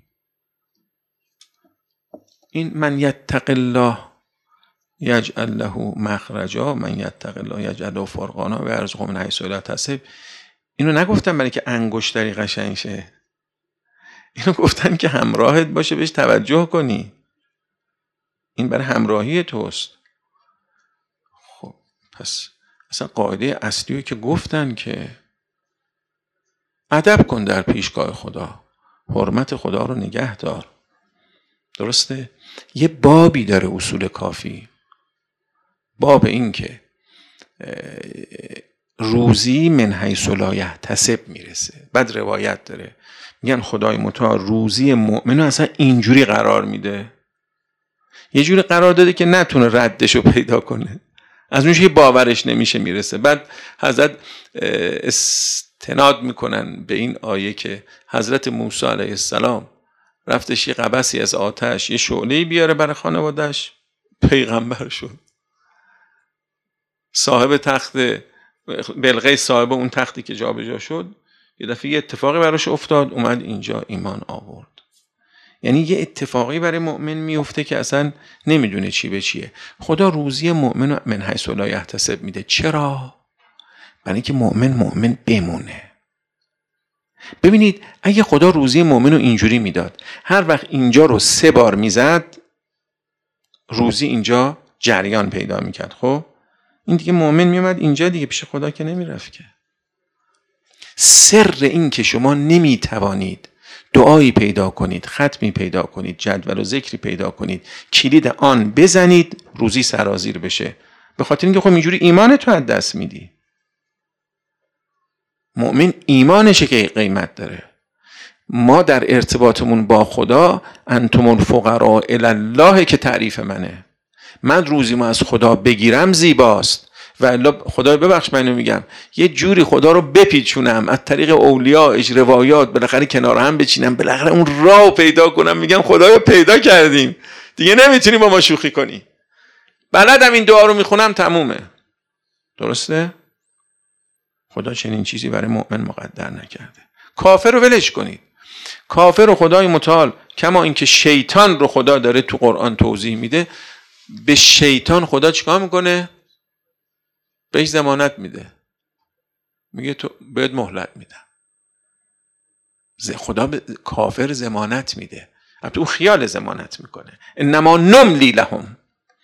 این من یتق الله یجعل له مخرجا، من یتق الله یجعل له فرقانا و یرزقه من حیث لا یحتسب. اینو نگفتم برای که انگشتری قشنگ شه. اینو گفتن که همراهت باشه، بهش توجه کنی. این برای همراهی توست. خب پس اصلا قاعده اصلیه که گفتن که ادب کن در پیشگاه خدا، حرمت خدا رو نگه دار. درسته؟ یه بابی داره اصول کافی، باب این که روزی من حیث لا یحتسب میرسه. بعد روایت داره میگن خدای متعال روزی مؤمنو اصلا اینجوری قرار میده، یه جوری قرار داده که نتونه ردشو پیدا کنه، از اونش که باورش نمیشه میرسه. بعد حضرت استناد میکنن به این آیه که حضرت موسی علیه السلام رفتش یه قبسی از آتش یه شعله‌ای بیاره برای خانواده‌اش، پیغمبر شد. صاحب تخت بلقیس، صاحب اون تختی که جابجا شد، یه دفعه یه اتفاقی براش افتاد، اومد اینجا ایمان آورد. یعنی یه اتفاقی برای مؤمن میفته که اصلا نمیدونه چی به چیه. خدا روزی مؤمن من حیث لا یحتسب میده. چرا؟ برای اینکه مؤمن بمونه. ببینید اگه خدا روزی مؤمن رو اینجوری میداد، هر وقت اینجا رو 3 بار میزد، روزی اینجا جریان پیدا میکرد. خب این دیگه مؤمن میومد اینجا دیگه، پیش خدا که نمیرفت که. سر این که شما نمیتوانید دعایی پیدا کنید، ختمی پیدا کنید، جدول و ذکری پیدا کنید، کلید آن بزنید روزی سرازیر بشه، به خاطر اینکه خب اینجوری ایمانت رو از دست میدی. مؤمن ایمانشه که قیمت داره. ما در ارتباطمون با خدا انتم الفقراء الی الله که تعریف منه. من روزی ما از خدا بگیرم زیباست، و الا خدای ببخش منو میگم یه جوری خدا رو بپیچونم از طریق اولیاء روایات بالاخره کنار هم بچینم، بالاخره اون راهو پیدا کنم، میگم خدایا پیدا کردیم دیگه نمیتونی با ما شوخی کنی، بلدم این دعا رو میخونم تمومه. درسته؟ خدا چنین چیزی برای مؤمن مقدر نکرده. کافر رو ولش کنید. کافر رو خدای متعال کما اینکه شیطان رو خدا داره تو قرآن توضیح میده، به شیطان خدا چیکار میکنه؟ بهش ضمانت میده، میگه تو بهت مهلت میدم. خدا به کافر ضمانت میده، البته او خیال ضمانت میکنه، انما نملی لهم.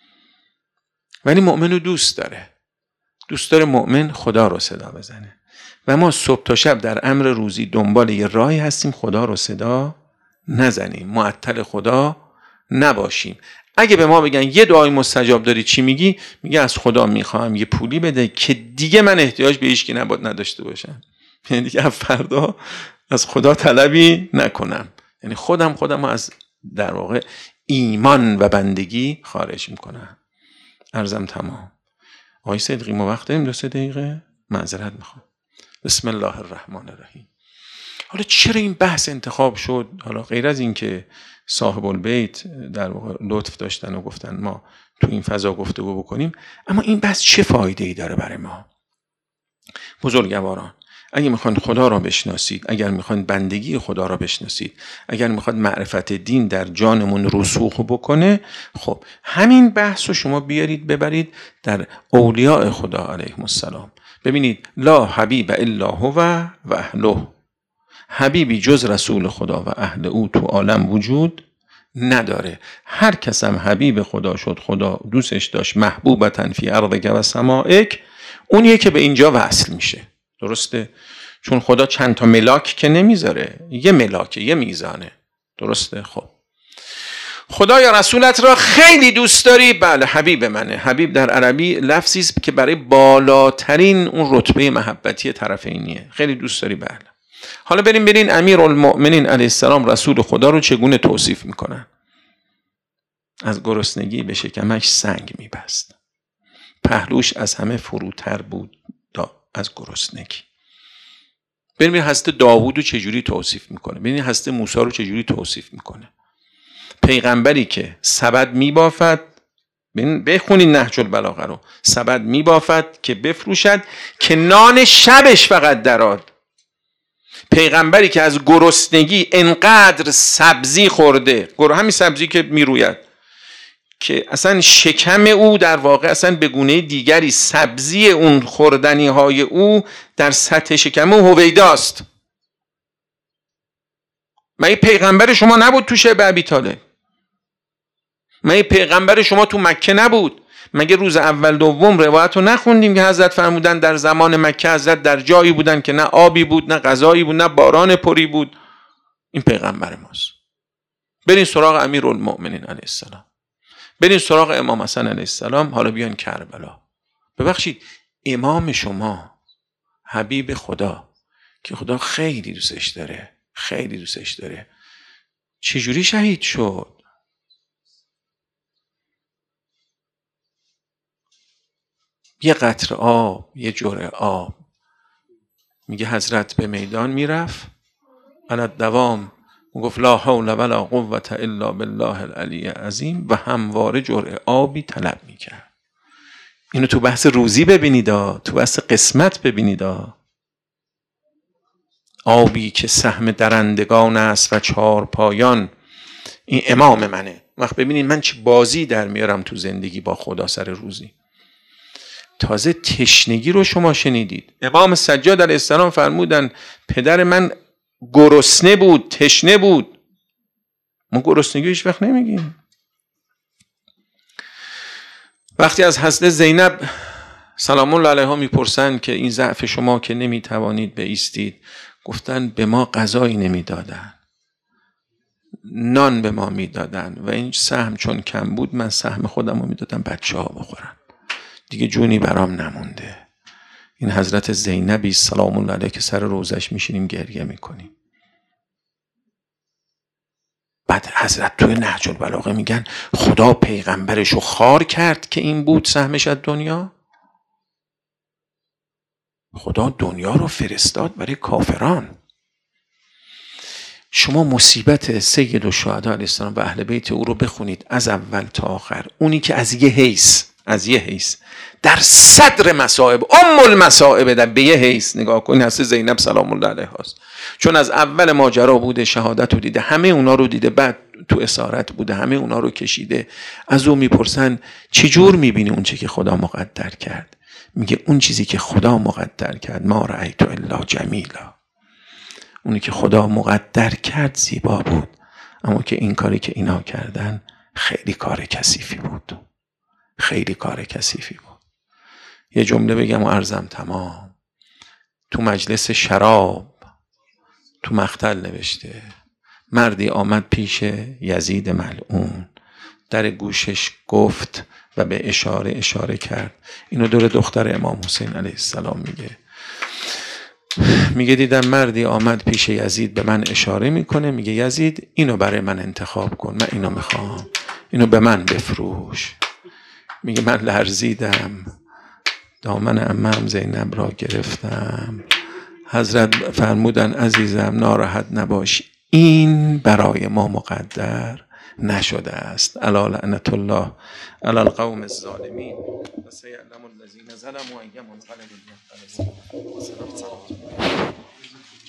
ولی مؤمن رو دوست داره مؤمن خدا رو صدا بزنه. و ما صبح تا شب در امر روزی دنبال یه راهی هستیم خدا رو صدا نزنیم، معطل خدا نباشیم. اگه به ما بگن یه دعای مستجاب داری چی میگی؟ میگه از خدا میخوام یه پولی بده که دیگه من احتیاج به هیچ کی نداشته باشم، یعنی دیگه فردا از خدا طلبی نکنم، یعنی خودم از در واقع ایمان و بندگی خارج میکنم. عرضم تمام. آقای صدقی ما وقت داریم 2-3 دقیقه؟ معذرت میخوام. بسم الله الرحمن الرحیم. حالا چرا این بحث انتخاب شد؟ حالا غیر از این که صاحب البیت در واقع لطف داشتن و گفتن ما تو این فضا گفتگو بکنیم، اما این بحث چه فایده ای داره برای ما؟ بزرگواران، اگر میخواین خدا را بشناسید، اگر میخواین بندگی خدا را بشناسید، اگر میخواید معرفت دین در جانمون رسوخ بکنه، خب همین بحث رو شما بیارید ببرید در اولیاء خدا علیهم السلام. ببینید لا حبیب الا هو و اهله، حبیبی جز رسول خدا و اهل او تو عالم وجود نداره. هر کس هم حبیب خدا شد، خدا دوستش داشت، محبوبتن فی ارضک و سمائک، اونیه که به اینجا وصل میشه. درسته؟ چون خدا چند تا ملاک که نمیذاره، یه ملاکه، یه میزانه. درسته؟ خب خدا یا رسولت را خیلی دوست داری؟ بله حبیب منه. حبیب در عربی لفظی است که برای بالاترین اون رتبه محبتی طرفینیه. خیلی دوست داری؟ بله. حالا بریم امیرالمؤمنین علیه السلام رسول خدا رو چگونه توصیف میکنن؟ از گرسنگی به شکمش سنگ میبست، پهلوش از همه فروتر بود از گرسنگی. بریم حضرت داوود رو چجوری توصیف میکنه، بریم حضرت موسی رو چجوری توصیف میکنه. پیغمبری که سبد میبافد، بخونین نهج البلاغه رو، سبد میبافد که بفروشد که نان شبش فقط دراد. پیغمبری که از گرسنگی انقدر سبزی خورده، همین سبزی که میروید، که اصلا شکم او در واقع اصلا به گونه دیگری سبزی اون خوردنی های او در سطح شکم او هویداست. مگه پیغمبر شما نبود تو شعب ابی طالب؟ مگه پیغمبر شما تو مکه نبود؟ مگه روز اول دوم روایت رو نخوندیم که حضرت فرمودن در زمان مکه حضرت در جایی بودن که نه آبی بود، نه غذایی بود، نه باران پری بود؟ این پیغمبر ماست. برین سراغ امیرالمؤمنین علیه السلام، برین سراغ امام حسن علیه السلام، حالا بیان کربلا. ببخشید امام شما، حبیب خدا که خدا خیلی دوستش داره، خیلی دوستش داره، چجوری شهید شد؟ یه قطره آب، یه جرعه آب. میگه حضرت به میدان میرفت علی الدوام، گفت لا حول ولا قوة الا بالله العلی العظیم، و همواره جرعه آبی طلب میکرد. اینو تو بحث روزی ببینید، تو بحث قسمت ببینید. آبی که سهم درندگان است و 4 پایان، این امام منه. وقت ببینید من چه بازی در میارم تو زندگی با خدا سر روزی. تازه تشنگی رو شما شنیدید. امام سجاد علیه السلام فرمودن پدر من گرسنه بود، تشنه بود. ما گرسنگی هیچ وقت نمیگیم. وقتی از حضرت زینب سلام الله علیها میپرسن که این ضعف شما که نمیتوانید بایستید، گفتن به ما غذایی نمیدادن، نان به ما میدادن و این سهم چون کم بود من سهم خودم رو میدادم بچه ها بخورن، دیگه جونی برام نمونده. این حضرت زینبی سلام الله علیه که سر روزش میشینیم گریه میکنیم. بعد حضرت توی نهج البلاغه میگن خدا پیغمبرشو خار کرد که این بود سهمش از دنیا. خدا دنیا رو فرستاد برای کافران. شما مصیبت سید الشهدا علیه السلام و اهل بیت او رو بخونید از اول تا آخر. اونی که از یه حیث در صدر مصائب، المصائب، در به یه حیث نگاه کنید، هست زینب سلام الله علیها است. چون از اول ماجرا بوده، شهادت رو دیده، همه اونا رو دیده، بعد تو اسارت بوده، همه اونا رو کشیده. از او میپرسن چجور میبینی اون چی که خدا مقدر کرد؟ میگه اون چیزی که خدا مقدر کرد ما رأیت الا جمیلا، اونی که خدا مقدر کرد زیبا بود، اما که این کاری که اینا کردن خیلی کار کثیفی بود، خیلی کار کثیفی بود. یه جمله بگم و عرضم تمام. تو مجلس شراب تو مقتل نوشته مردی آمد پیش یزید ملعون، در گوشش گفت و به اشاره کرد. اینو دور دختر امام حسین علیه السلام میگه دیدم مردی آمد پیش یزید به من اشاره میکنه، میگه یزید اینو برای من انتخاب کن، من اینو میخوام، اینو به من بفروش. میگه من لرزیدم، دامن عمم زینب را گرفتم، حضرت فرمودن عزیزم ناراحت نباش، این برای ما مقدر نشده است. الا لعنت الله علی القوم الظالمین و سیعلم الذین ظلموا ای منقلب.